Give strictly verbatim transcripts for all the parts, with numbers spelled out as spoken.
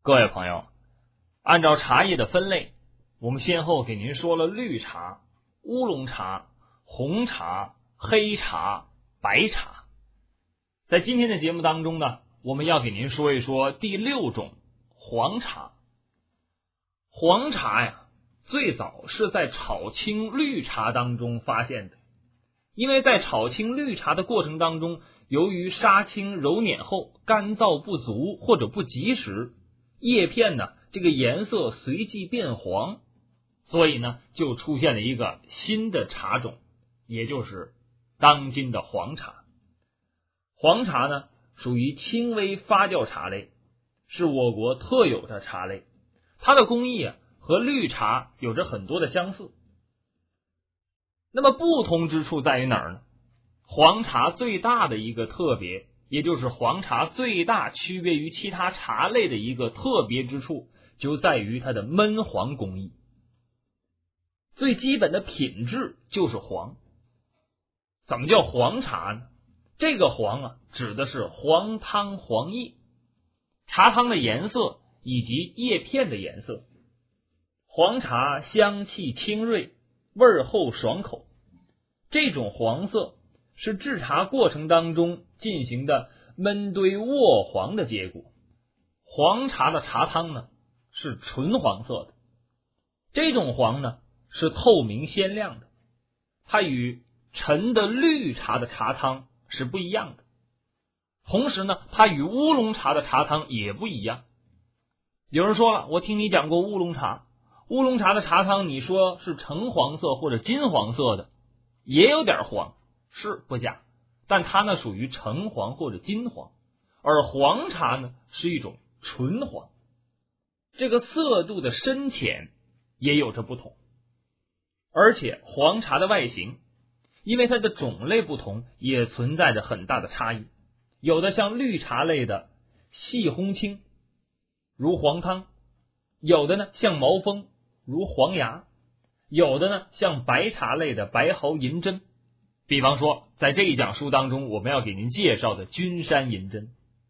各位朋友，按照茶叶的分类，我们先后给您说了绿茶、乌龙茶、红茶、黑茶、白茶。在今天的节目当中呢，我们要给您说一说第六种黄茶。黄茶呀，最早是在炒青绿茶当中发现的，因为在炒青绿茶的过程当中，由于杀青揉捻后干燥不足或者不及时，叶片呢这个颜色随即变黄，所以呢就出现了一个新的茶种，也就是当今的黄茶。黄茶呢属于轻微发酵茶类，是我国特有的茶类，它的工艺啊和绿茶有着很多的相似。那么不同之处在于哪儿呢？黄茶最大的一个特别，也就是黄茶最大区别于其他茶类的一个特别之处，就在于它的焖黄工艺。最基本的品质就是黄。怎么叫黄茶呢？这个黄啊，指的是黄汤黄叶，茶汤的颜色以及叶片的颜色。黄茶香气清锐，味厚爽口，这种黄色是制茶过程当中进行的焖堆渥黄的结果。黄茶的茶汤呢是纯黄色的，这种黄呢是透明鲜亮的，它与陈的绿茶的茶汤是不一样的。同时呢，它与乌龙茶的茶汤也不一样。有人说了，我听你讲过乌龙茶，乌龙茶的茶汤你说是橙黄色或者金黄色的，也有点黄，是不假，但它呢属于橙黄或者金黄，而黄茶呢是一种纯黄，这个色度的深浅也有着不同。而且黄茶的外形，因为它的种类不同，也存在着很大的差异。有的像绿茶类的细红青，如黄汤；有的呢像毛峰，如黄芽；有的呢像白茶类的白毫银针。比方说在这一讲书当中，我们要给您介绍的君山银针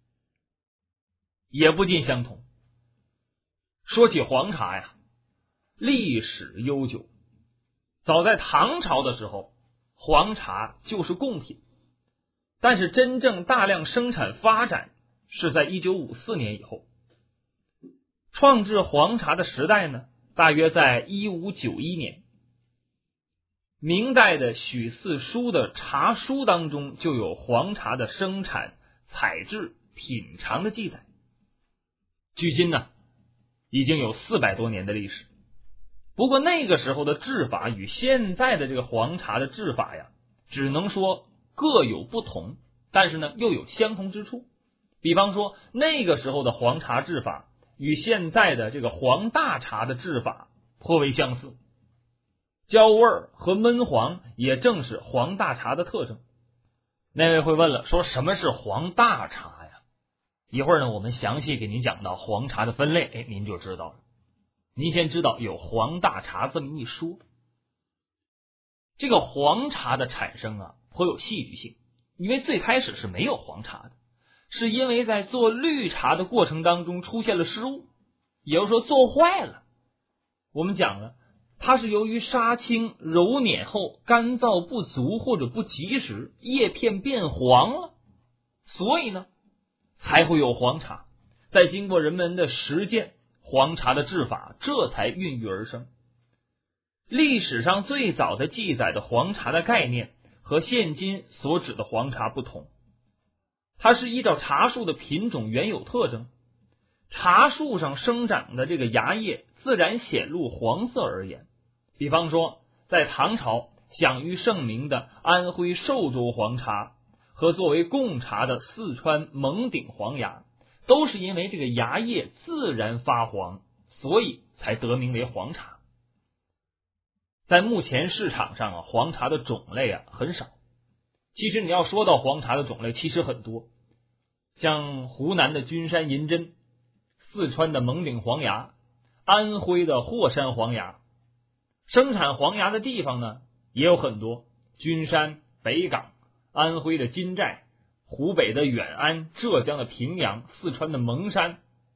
也不尽相同。说起黄茶呀，历史悠久，早在唐朝的时候，黄茶就是贡品，但是真正大量生产发展是在一九五四年以后。创制黄茶的时代呢，大约在一五九一年。明代的许四书的茶书当中就有黄茶的生产、采制、品尝的记载。距今呢，已经有四百多年的历史。不过那个时候的制法与现在的这个黄茶的制法呀，只能说各有不同，但是呢又有相同之处。比方说那个时候的黄茶制法与现在的这个黄大茶的制法颇为相似，焦味和焖黄也正是黄大茶的特征。那位会问了，说什么是黄大茶呀？一会儿呢我们详细给您讲到黄茶的分类，哎，您就知道了。您先知道有黄大茶这么一说。这个黄茶的产生啊颇有戏剧性，因为最开始是没有黄茶的，是因为在做绿茶的过程当中出现了失误，也就是说做坏了。我们讲了，它是由于杀青揉捻后干燥不足或者不及时，叶片变黄了，所以呢才会有黄茶。再经过人们的实践，黄茶的制法这才孕育而生。历史上最早的记载的黄茶的概念和现今所指的黄茶不同，它是依照茶树的品种原有特征，茶树上生长的这个芽叶自然显露黄色而言。比方说在唐朝享誉盛名的安徽寿州黄茶和作为贡茶的四川蒙顶黄芽，都是因为这个芽叶自然发黄，所以才得名为黄茶。在目前市场上啊，黄茶的种类啊很少。其实你要说到黄茶的种类，其实很多，像湖南的君山银针、四川的蒙顶黄芽、安徽的霍山黄芽。生产黄芽的地方呢也有很多，君山、北港、安徽的金寨、湖北的远安、浙江的平阳、四川的蒙山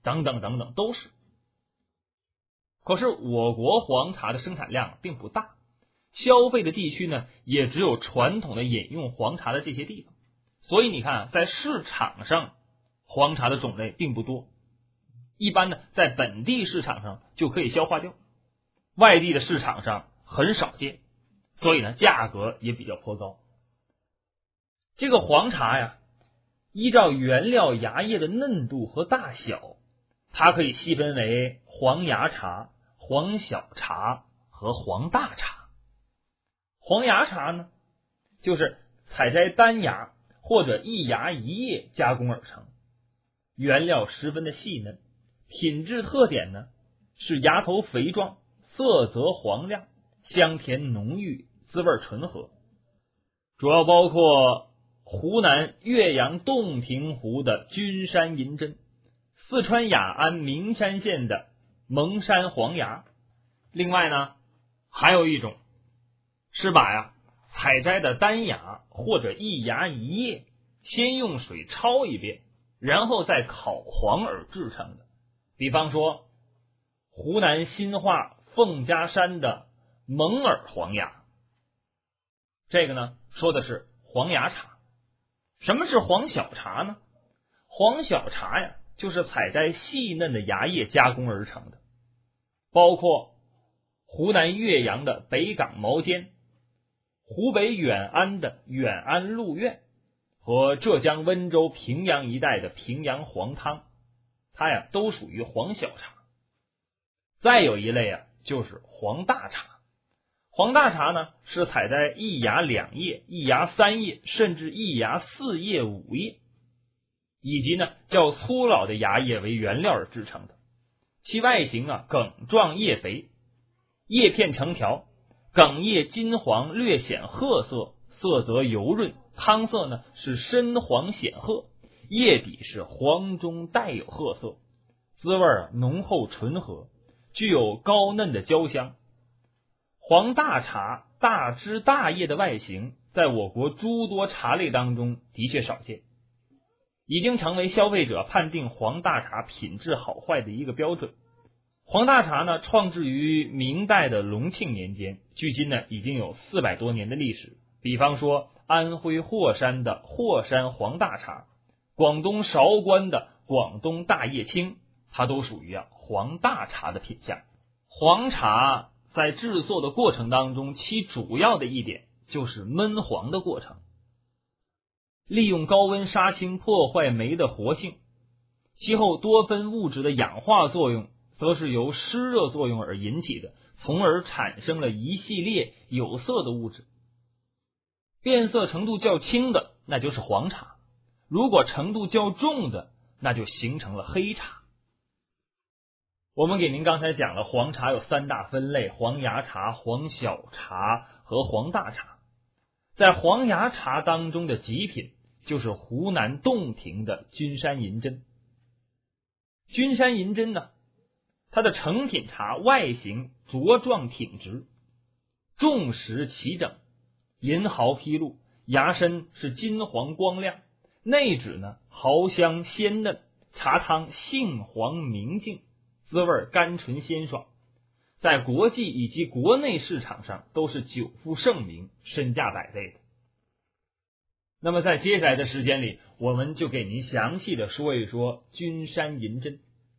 等等等等都是。可是我国黄茶的生产量并不大，消费的地区呢也只有传统的饮用黄茶的这些地方，所以你看在市场上黄茶的种类并不多，一般呢在本地市场上就可以消化掉，外地的市场上很少见，所以呢价格也比较颇高。这个黄茶呀，依照原料芽叶的嫩度和大小，它可以细分为黄芽茶、黄小茶和黄大茶。黄芽茶呢，就是采摘单芽或者一芽一叶加工而成，原料十分的细嫩，品质特点呢是芽头肥壮，色泽黄亮，香甜浓郁，滋味醇和。主要包括湖南岳阳洞庭湖的君山银针，四川雅安名山县的蒙山黄芽。另外呢，还有一种是把呀采摘的单芽或者一芽一叶先用水焯一遍，然后再烤黄而制成的。比方说湖南新化凤家山的蒙耳黄芽，这个呢说的是黄芽茶。什么是黄小茶呢？黄小茶呀，就是采摘细嫩的芽叶加工而成的，包括湖南岳阳的北港毛尖，湖北远安的远安鹿苑和浙江温州平阳一带的平阳黄汤，它呀都属于黄小茶。再有一类啊，就是黄大茶。黄大茶呢，是采摘一芽两叶、一芽三叶，甚至一芽四叶、五叶，以及呢较粗老的芽叶为原料而制成的。其外形啊梗状叶肥，叶片成条，梗叶金黄，略显褐色，色泽油润，汤色呢是深黄显褐，叶底是黄中带有褐色，滋味啊浓厚醇和，具有高嫩的焦香。黄大茶大枝大叶的外形，在我国诸多茶类当中的确少见，已经成为消费者判定黄大茶品质好坏的一个标准。黄大茶呢，创制于明代的隆庆年间，距今呢已经有四百多年的历史。比方说安徽霍山的霍山黄大茶，广东韶关的广东大叶青，它都属于啊黄大茶的品相。黄茶在制作的过程当中，其主要的一点就是焖黄的过程，利用高温杀青破坏酶的活性，其后多酚物质的氧化作用则是由湿热作用而引起的，从而产生了一系列有色的物质。变色程度较轻的那就是黄茶，如果程度较重的那就形成了黑茶。我们给您刚才讲了黄茶有三大分类，黄芽茶、黄小茶和黄大茶。在黄芽茶当中的极品就是湖南洞庭的君山银针。君山银针呢，它的成品茶外形茁壮挺直，重实齐整，银毫披露，芽身是金黄光亮，内质呢毫香鲜嫩，茶汤性黄明净，滋味甘醇鲜爽，在国际以及国内市场上都是久负盛名，身价百倍的。那么在接下来的时间里，我们就给您详细的说一说君山银针。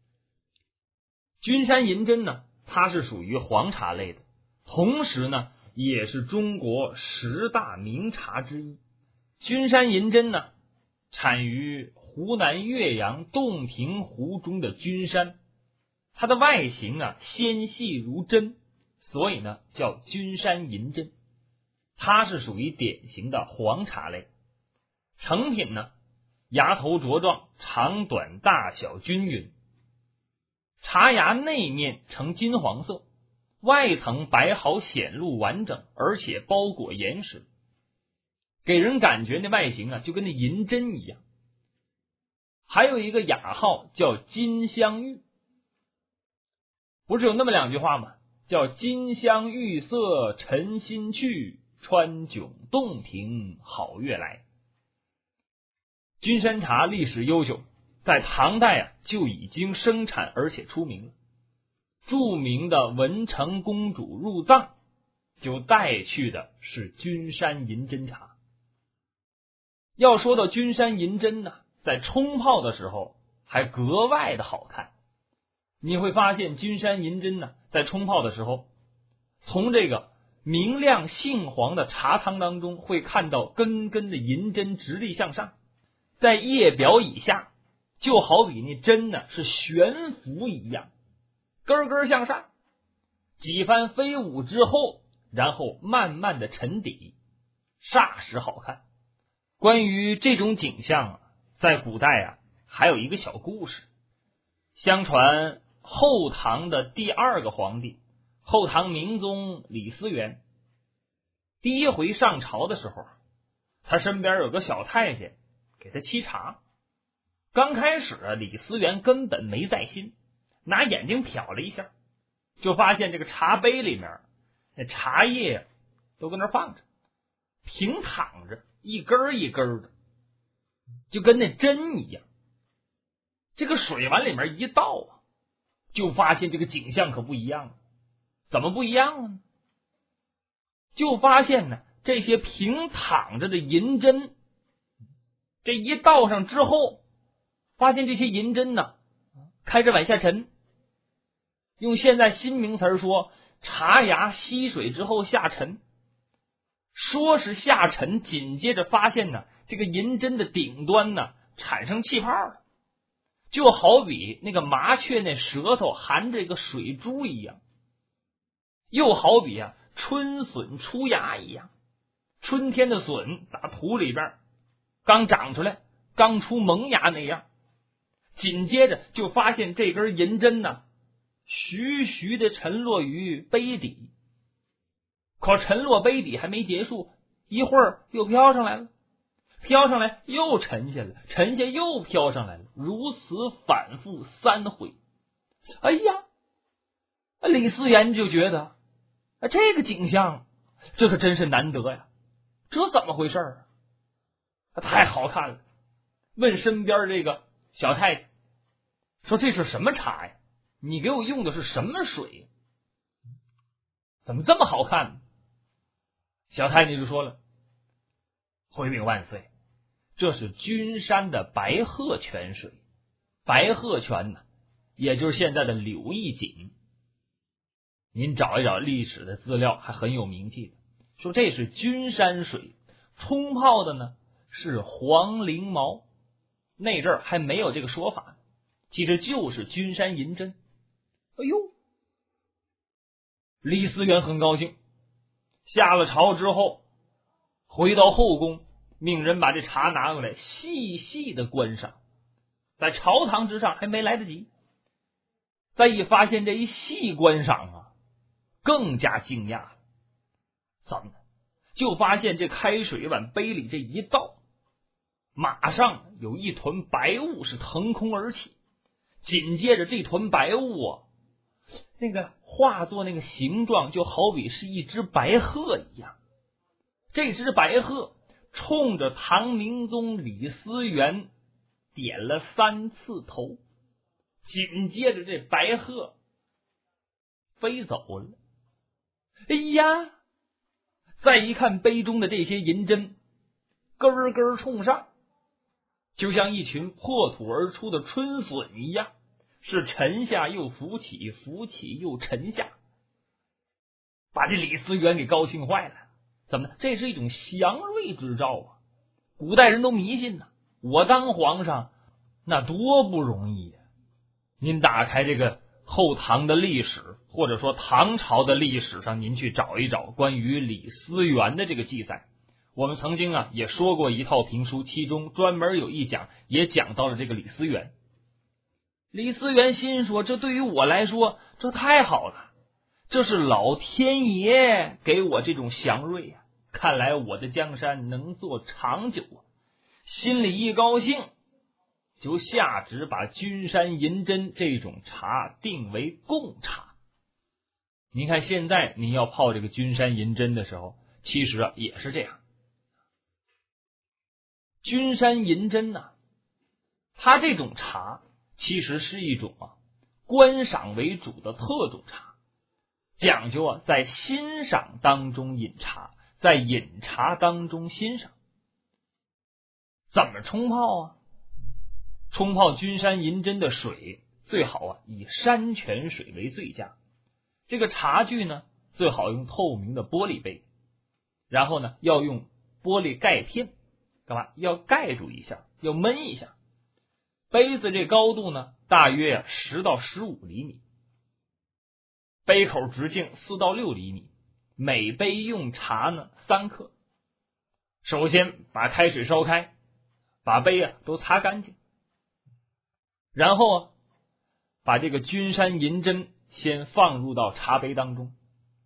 君山银针呢，它是属于黄茶类的，同时呢也是中国十大名茶之一。君山银针呢，产于湖南岳阳洞庭湖中的君山，它的外形啊纤细如针，所以呢叫君山银针。它是属于典型的黄茶类。成品呢，芽头茁壮，长短大小均匀，茶芽内面呈金黄色，外层白毫显露完整，而且包裹严实，给人感觉那外形啊就跟那银针一样。还有一个雅号叫金镶玉，不是有那么两句话吗？叫金镶玉色沉心去，川迥洞庭好月来。君山茶历史悠久， 在唐代啊就已经生产而且出名了。著名的文成公主入藏就带去的是君山银针茶。要说到君山银针呢，在冲泡的时候还格外的好看。你会发现君山银针呢，在冲泡的时候，从这个明亮杏黄的茶汤当中会看到根根的银针直立向上，在叶表以下就好比那针呢是悬浮一样，根根向上，几番飞舞之后，然后慢慢的沉底，煞是好看。关于这种景象啊，在古代啊还有一个小故事。相传后唐的第二个皇帝，后唐明宗李思源，第一回上朝的时候，他身边有个小太监给他沏茶。刚开始啊，李思源根本没在心，拿眼睛瞟了一下，就发现这个茶杯里面那茶叶都搁那放着，平躺着，一根一根的，就跟那针一样。这个水往里面一倒啊，就发现这个景象可不一样了。怎么不一样了呢？就发现呢，这些平躺着的银针，这一倒上之后，发现这些银针呢开始往下沉。用现在新名词说，茶芽吸水之后下沉。说是下沉，紧接着发现呢，这个银针的顶端呢产生气泡了，就好比那个麻雀那舌头含着一个水珠一样，又好比啊春笋出芽一样，春天的笋打土里边刚长出来，刚出萌芽那样。紧接着就发现这根银针呢徐徐的沉落于杯底，可沉落杯底还没结束，一会儿又飘上来了，飘上来又沉下来，沉下又飘上来了，如此反复三回。哎呀，李思源就觉得这个景象这可真是难得呀，这怎么回事啊？太好看了。问身边这个小太太说，这是什么茶呀？你给我用的是什么水？怎么这么好看呢？小太监就说了，回禀万岁，这是君山的白鹤泉水。白鹤泉呢，也就是现在的柳义井。您找一找历史的资料，还很有名气的，说这是君山水，冲泡的呢是黄翎毛，那阵儿还没有这个说法，其实就是君山银针。哎呦，李思源很高兴，下了朝之后回到后宫，命人把这茶拿过来细细的观赏。在朝堂之上还没来得及，再一发现这一细观赏啊，更加惊讶了。怎么的？就发现这开水往杯里这一倒，马上有一团白雾是腾空而起，紧接着这团白雾啊，那个化作那个形状就好比是一只白鹤一样。这只白鹤冲着唐明宗李思源点了三次头，紧接着这白鹤飞走了。哎呀，再一看杯中的这些银针，根根冲上，就像一群破土而出的春笋一样，是沉下又浮起，浮起又沉下，把这李思源给高兴坏了。怎么呢？这是一种祥瑞之兆啊！古代人都迷信呢、啊，我当皇上那多不容易呀、啊！您打开这个后唐的历史，或者说唐朝的历史上，您去找一找关于李思源的这个记载。我们曾经啊也说过一套评书，其中专门有一讲也讲到了这个李思源。李思源心说，这对于我来说这太好了，这是老天爷给我这种祥瑞啊，看来我的江山能做长久啊！心里一高兴，就下旨把君山银针这种茶定为贡茶。您看现在您要泡这个君山银针的时候，其实啊也是这样。君山银针呢、啊， 它这种茶其实是一种啊观赏为主的特种茶，讲究啊在欣赏当中饮茶，在饮茶当中欣赏。怎么冲泡啊？冲泡君山银针的水最好啊以山泉水为最佳。这个茶具呢最好用透明的玻璃杯，然后呢要用玻璃盖片，干嘛？要盖住一下，要闷一下。杯子这高度呢大约啊十到十五厘米，杯口直径四到六厘米，每杯用茶呢三克。首先把开水烧开，把杯啊都擦干净，然后啊把这个君山银针先放入到茶杯当中，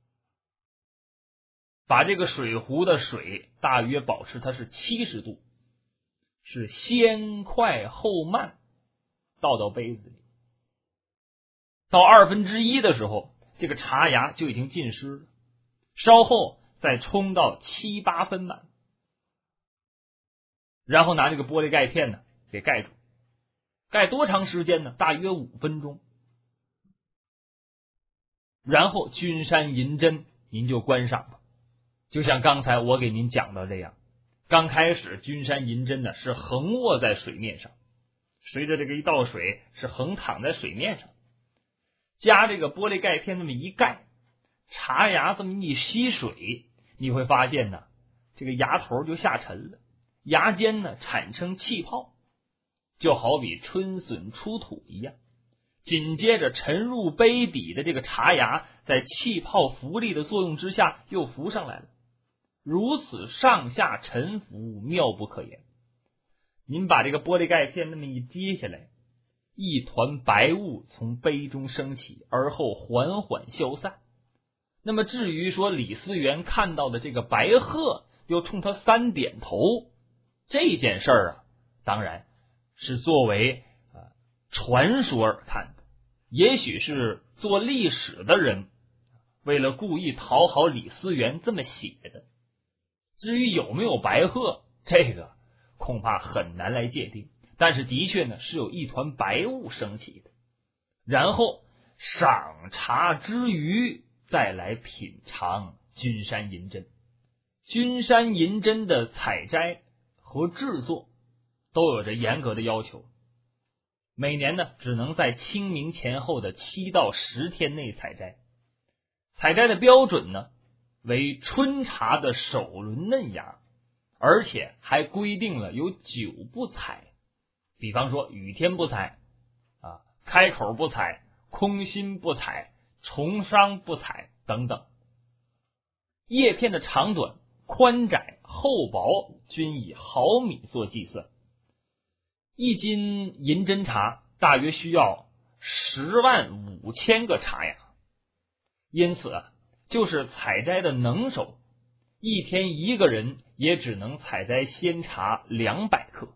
把这个水壶的水大约保持它是七十度，是先快后慢倒到杯子里。到二分之一的时候，这个茶芽就已经浸湿了，稍后再冲到七八分满，然后拿这个玻璃盖片呢给盖住。盖多长时间呢？大约五分钟。然后君山银针您就观赏吧，就像刚才我给您讲到这样，刚开始君山银针呢是横卧在水面上，随着这个一倒水是横躺在水面上，加这个玻璃盖片那么一盖，茶芽这么一吸水，你会发现呢这个芽头就下沉了，芽尖呢产生气泡，就好比春笋出土一样。紧接着沉入杯底的这个茶芽在气泡浮力的作用之下又浮上来了，如此上下沉浮，妙不可言。您把这个玻璃盖片那么一揭下来，一团白雾从杯中升起，而后缓缓消散。那么至于说李思源看到的这个白鹤又冲他三点头，这件事儿啊当然是作为呃传说而看的，也许是做历史的人为了故意讨好李思源这么写的。至于有没有白鹤，这个恐怕很难来界定，但是的确呢是有一团白雾升起的。然后赏茶之余再来品尝君山银针。君山银针的采摘和制作都有着严格的要求，每年呢只能在清明前后的七到十天内采摘。采摘的标准呢为春茶的首轮嫩芽，而且还规定了有九不采，比方说雨天不采啊，开口不采，空心不采，重伤不采等等。叶片的长短、宽窄、厚薄均以毫米做计算。一斤银针茶大约需要十万五千个茶芽，因此啊，就是采摘的能手，一天一个人也只能采摘鲜茶两百克。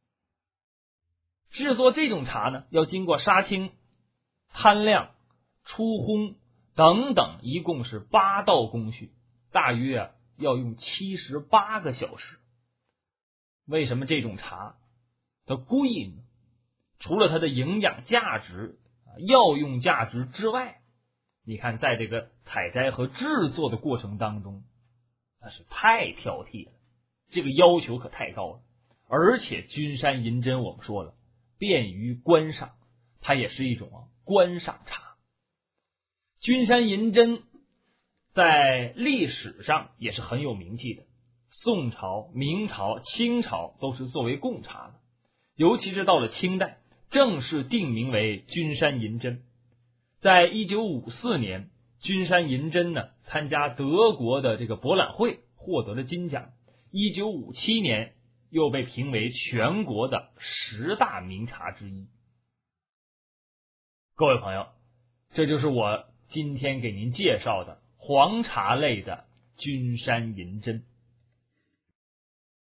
制作这种茶呢，要经过杀青、摊晾、出烘等等，一共是八道工序，大约啊要用七十八个小时。为什么这种茶它贵呢？除了它的营养价值、药用价值之外，你看在这个采摘和制作的过程当中，那是太挑剔了，这个要求可太高了。而且君山银针我们说了便于观赏，它也是一种、啊、观赏茶。君山银针在历史上也是很有名气的，宋朝、明朝、清朝都是作为贡茶的，尤其是到了清代正式定名为君山银针。在一九五四年，君山银针呢参加德国的这个博览会，获得了金奖。一九五七年又被评为全国的十大名茶之一。各位朋友，这就是我今天给您介绍的黄茶类的君山银针。